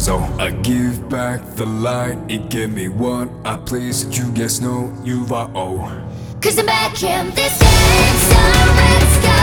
So I give back the light, it gave me what I please. You guys know you are all. Cause I'm back in this game, so let's go.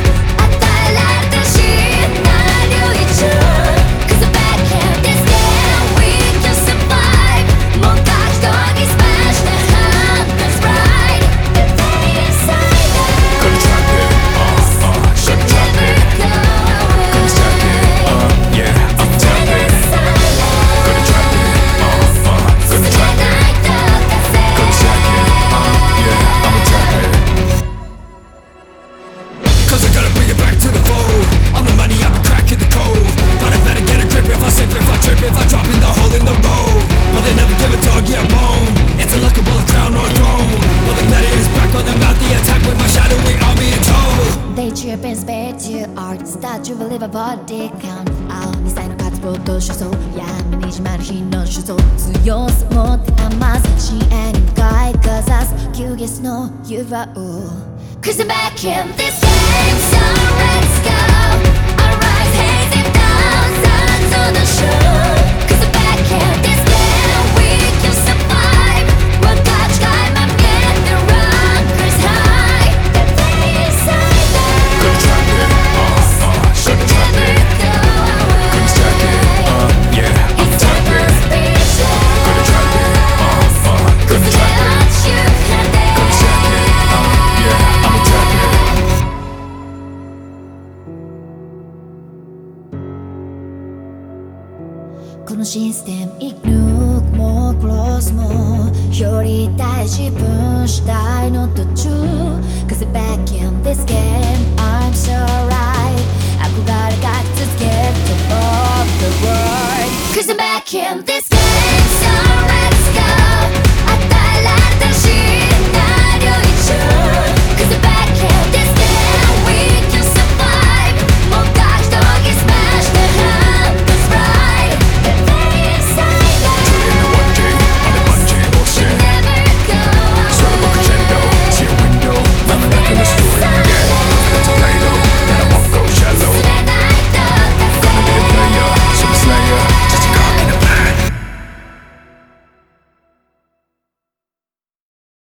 아따라듯이 나를 잊어. Cause I'm back in this game, we can survive. 뭔가 거기 smash the hunters right. The day inside us. Gonna trap it, Should gonna trap never it, go away. gonna stack it, yeah, I'm tap it. Gonna trap it, gonna trap it, gonna stack it, yeah, I'ma tap it. Cause I gotta bring it back to the fold. I'm the money, I'm cracking the code. But I better get a grip if I slip, if I trip, if I drop in the hole in the road. But they never give a dog, yeah, a bone. It's a lucky bullet, crown or a throne. Well, the meta is back on the mouth, the attack with my shadowy army and told. They trip and spit you art. Start to believe a body count. 네 사이는 가츠보도 주소. 야만이지만 힘은 주소. 수요스 못해 아마스. 시에는 가이 cause us. You guys know you are all. Cause I'm back in this game, so let's go. Alright, hazy thousands on the show. Cause I'm back in this game, we can survive. What got you I'm getting the rockers high. The day inside us. Gonna trap it, Should gonna trap never it, go away. gonna stack it, yeah, I'm It's tap it. almost speechless. Gonna trap it, gonna trap it, Without you, can't gonna stack it, yeah, I'ma tap it. このシステム生き抜くもクロスもより大自分主体の途中 Cause I'm back in this game I'm so right 憧れが続ける Top of the world Cause I'm back in this game